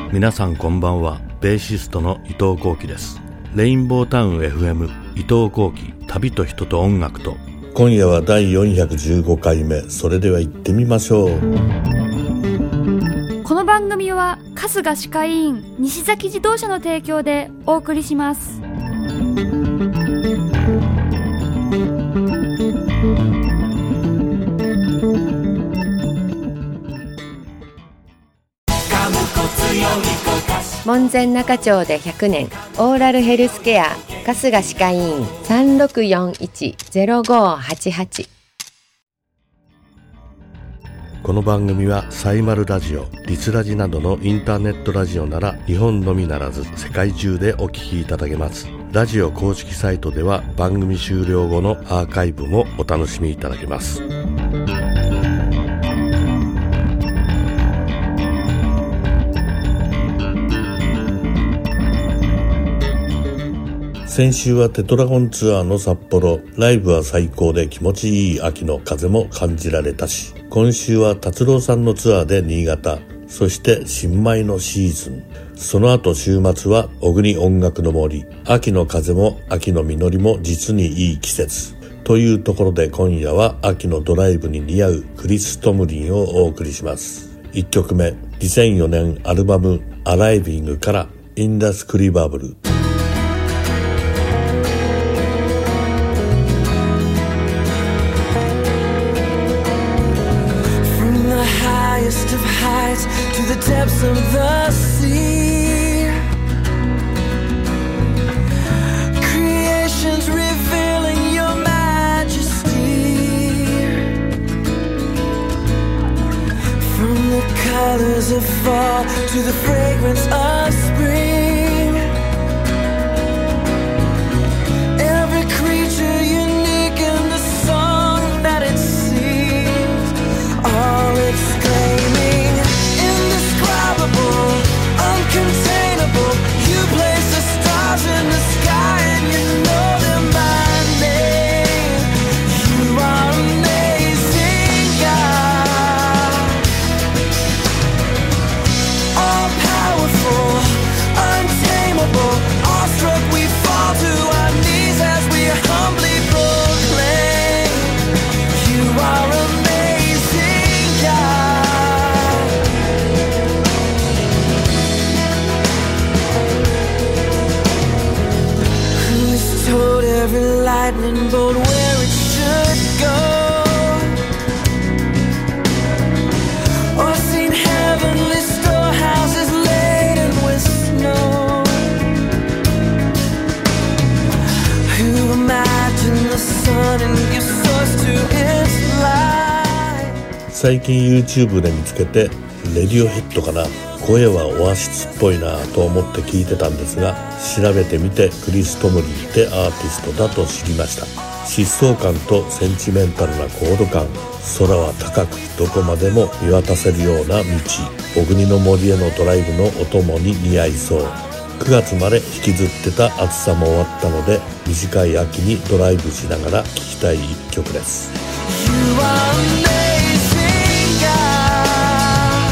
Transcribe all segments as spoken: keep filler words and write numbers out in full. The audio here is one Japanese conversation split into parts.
皆さんこんばんは。ベーシストの伊藤幸喜です。レインボータウン エフエム 伊藤幸喜、旅と人と音楽と。今夜はだいよんひゃくじゅうごかいめ。それでは行ってみましょう。 この番組は春日歯科医院西崎自動車の提供でお送りします。 門前仲町でひゃくねん、オーラルヘルスケア春日歯科医院 さんろくよんいち ゼロごはちはち。 この番組はサイマルラジオ、リスラジなどのインターネットラジオなら日本のみならず世界中でお聞きいただけます。ラジオ公式サイトでは番組終了後のアーカイブもお楽しみいただけます。先週はテトラゴンツアーの札幌、ライブは最高で気持ちいい秋の風も感じられたし、今週は達郎さんのツアーで新潟、そして新米のシーズン、その後週末は小国音楽の森、秋の風も秋の実りも実にいい季節というところで、今夜は秋のドライブに似合うクリス・トムリンをお送りします。いっきょくめ、にせんよねんアルバムアライビングからインダスクリバブル。 Of heights to the depths of the sea, creations revealing your majesty. From the colors of fall to the fragrance of spring, every creature unique in the song that it sings, all exclaiming, indescribable, uncontainable. You place the stars in the sky and you know them by name. You are amazing, God. All powerful, untamable, awestruck we fall to our knees as we humbly proclaim, you are amazing, God. Who's told every lightning bolt where it should go, or seen heavenly storehouses laden with snow? Who imagined the sun and gives source to its light? 最近 YouTube で見つけて、レディオヘッドかな、声はオアシスっぽいなと思って聞いてたんですが、調べてみてクリス・トムリンってアーティストだと知りました。疾走感とセンチメンタルなコード感、空は高くどこまでも見渡せるような道、小国の森へのドライブのお供に似合いそう。くがつまで引きずってた暑さも終わったので、短い秋にドライブしながら聴きたい一曲です。 You are amazing, God.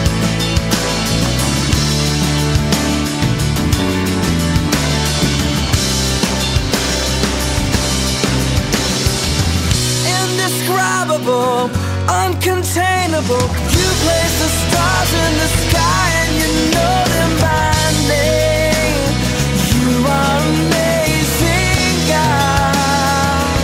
Indescribable, uncontainable. You place the stars in the sky and you know them by name. You are amazing, God.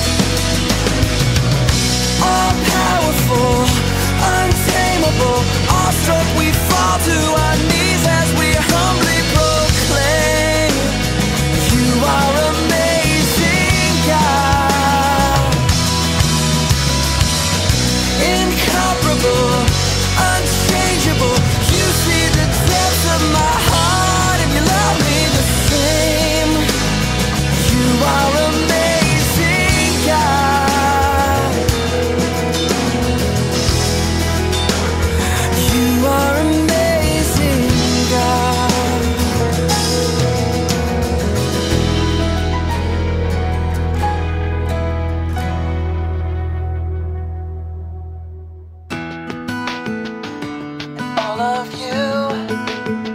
All powerful, untamable, awestruck we fall to our knees as we humbly proclaim, you are amazing, God. Incomparable, unchangeable, you see the depths of my heart and you love me the same. You are amazing, God. You are amazing, God. All of you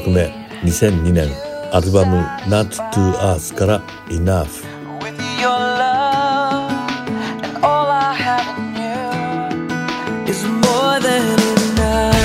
曲目、にせんにねんアルバム Not to Earth から Enough。 With your love and all I have in you is more than enough.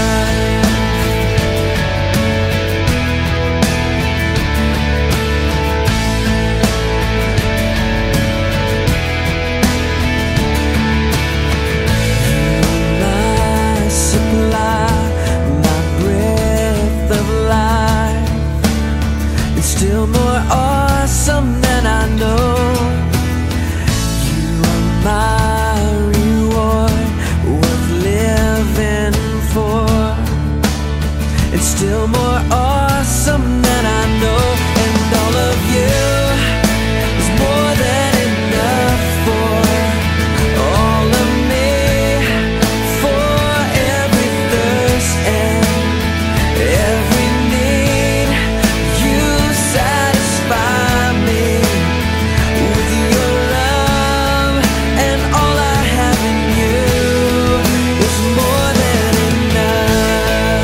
My supply, my breath of life, it's still more awesome than I know. You are my reward, worth living for. It's still more awesome than I know. And all of you is more than enough for all of me, for every thirst and every need. You satisfy me with your love, and all I have in you is more than enough.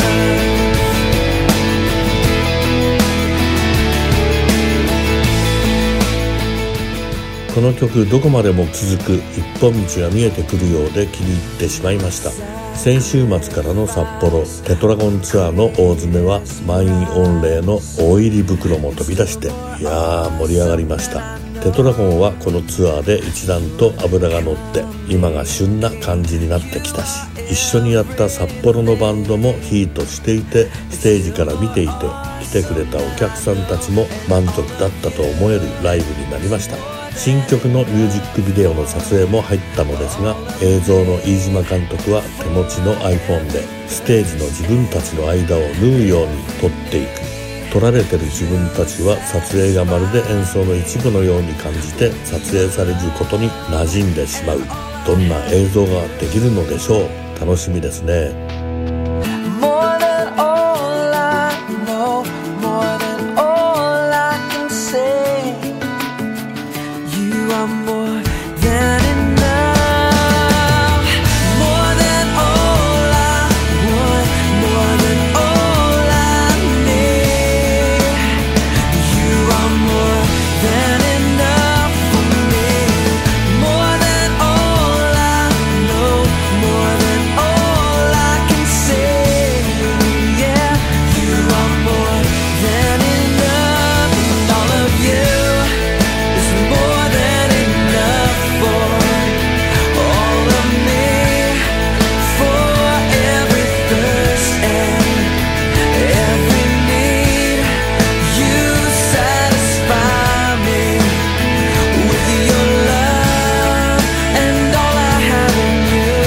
この曲、どこまでも続く一本道が見えてくるようで気に入ってしまいました。先週末からの札幌テトラゴンツアーの大詰めは満員御礼の大入り袋も飛び出して、いやー盛り上がりました。テトラゴンはこのツアーで一段と脂が乗って今が旬な感じになってきたし、一緒にやった札幌のバンドもヒートしていて、ステージから見ていて来てくれたお客さんたちも満足だったと思えるライブになりました。新曲のミュージックビデオの撮影も入ったのですが、映像の飯島監督は手持ちの iPhone でステージの自分たちの間を縫うように撮っていく。撮られてる自分たちは撮影がまるで演奏の一部のように感じて撮影されることに馴染んでしまう。どんな映像ができるのでしょう。楽しみですね。 More than all I know, more than all I can say. You are more than enough. More than all I want, more than all I need. You are more than enough for me. More than all I know, more than all I can say. Yeah, you are more than enough, and all of you is more than enough for all of me, for every thirst and every need. You satisfy me with your love, and all I have in you,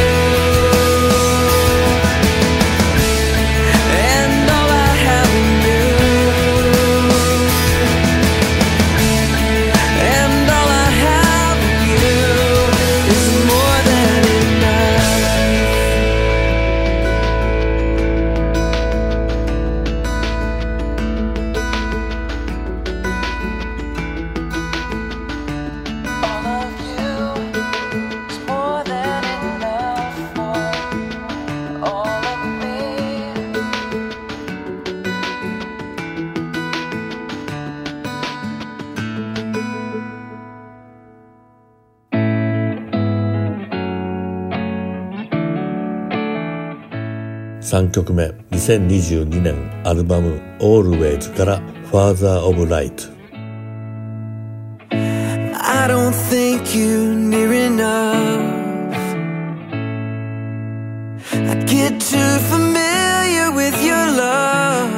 and all I have in you, and all I have in you is more than enough. All of you is more than enough for all of me. さんきょくめ、にせんにじゅうにねんアルバム Always から Father of Light。 I don't think you near enough. I get too familiar with your love.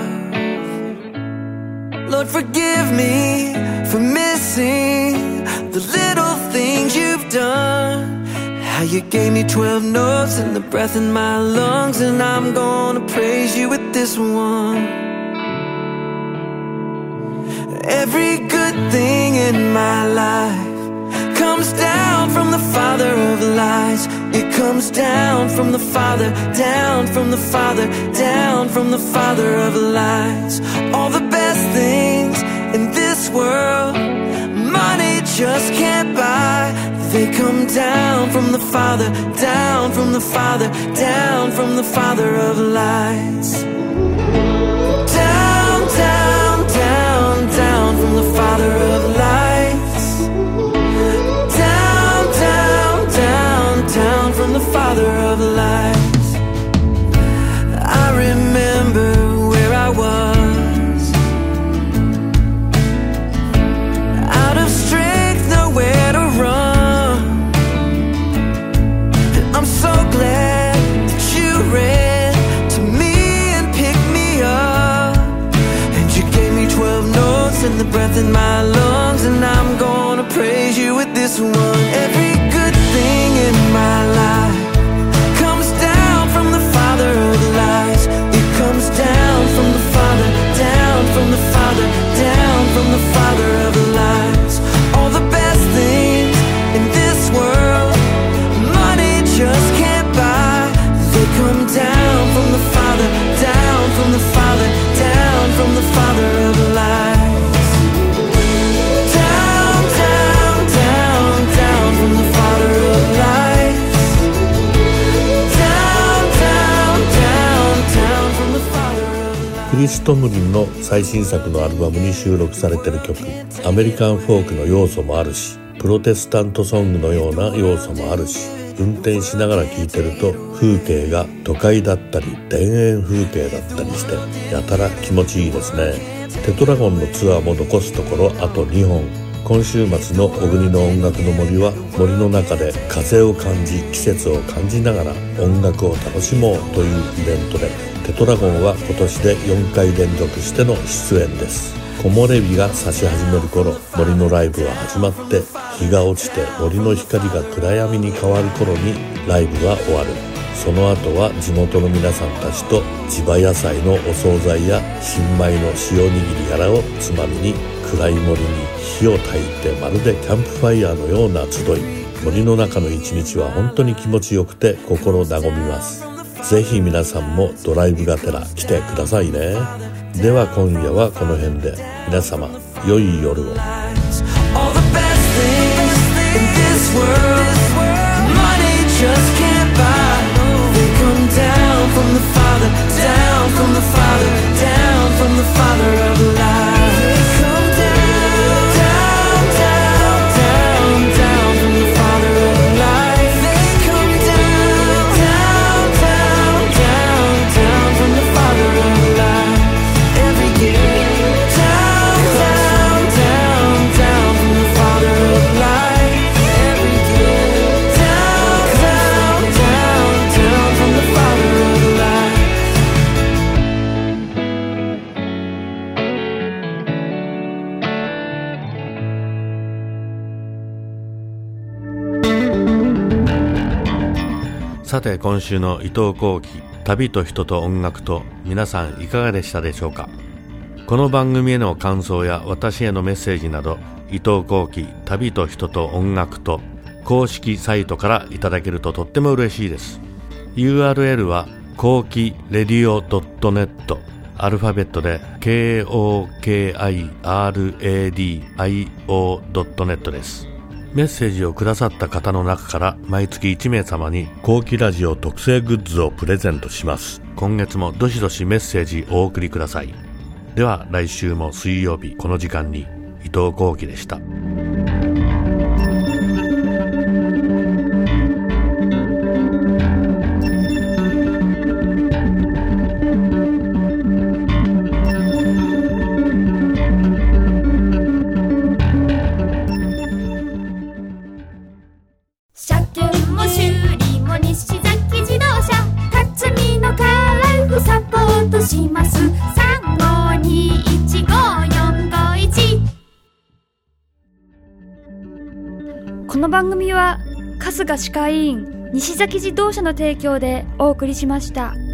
Lord, forgive me for missing the little things you've done. How you gave me twelve notes and the breath in my lungs, and I'm gonna praise you with this one. Every good thing in my life comes down from the Father of lights. It comes down from the Father, down from the Father, down from the Father of lights. All the best things in this world money just can't buy. They come down from the Father, down from the Father, down from the Father of lights. Down my lungs, and I'm gonna praise you with this one. Every good thing in my life comes down from the Father of lies. It comes down from the Father, down from the Father, down from the Father of lies. All the best things in this world, money just can't buy. They come down from the Father, down from the Father, down from the Father of lies. Down, down, down, down from the Father of lies. Down, down, down, down from the Father of lies. クリス・トムリンの最新作のアルバムに収録されている曲、アメリカンフォークの要素もあるし、プロテスタントソングのような要素もあるし、運転しながら聴いてると風景が都会だったり田園風景だったりしてやたら気持ちいいですね。テトラゴンのツアーも残すところあとにほん。今週末の小国の音楽の森は森の中で風を感じ季節を感じながら音楽を楽しもうというイベントで、テトラゴンは今年でよんかい連続しての出演です。木漏れ日が差し始める頃、森のライブは始まって日が落ちて森の光が暗闇に変わる頃にライブが終わる。その後は地元の皆さんたちと地場野菜のお惣菜や新米の塩握りやらをつまみに暗い森に火を焚いてまるでキャンプファイヤーのような集い。森の中の一日は本当に気持ちよくて心和みます。ぜひ皆さんもドライブがてら来てくださいね。では今夜はこの辺で、皆様良い夜を。 All the best things in this world, money just can't buy. They come down from the Father, down from the Father, down from the Father of lies. They come down, down, down, down, down from the Father of lies. They come down, down, down, down, down from the Father of lies. Every year, down, down, down, down from the Father of lies. Every year, down, down, down, down from the Father of lies. さて今週の伊藤幸喜旅と人と音楽と、皆さんいかがでしたでしょうか。この番組への感想や私へのメッセージなど、伊藤幸喜旅と人と音楽と公式サイトからいただけるととっても嬉しいです。 ユーアールエル は幸喜レディオ ドットネット、 アルファベットで ケーオーケーアイアールエーディーアイオー ドットネット です。メッセージをくださった方の中から毎月いちめい様に幸喜ラジオ特製グッズをプレゼントします。今月もどしどしメッセージお送りください。では来週も水曜日この時間に、伊藤幸喜でした。 車検も修理も西崎自動車、辰巳のカーライフサポートします。さんごにいちごよんごいち。この番組は春日歯科医院西崎自動車の提供でお送りしました。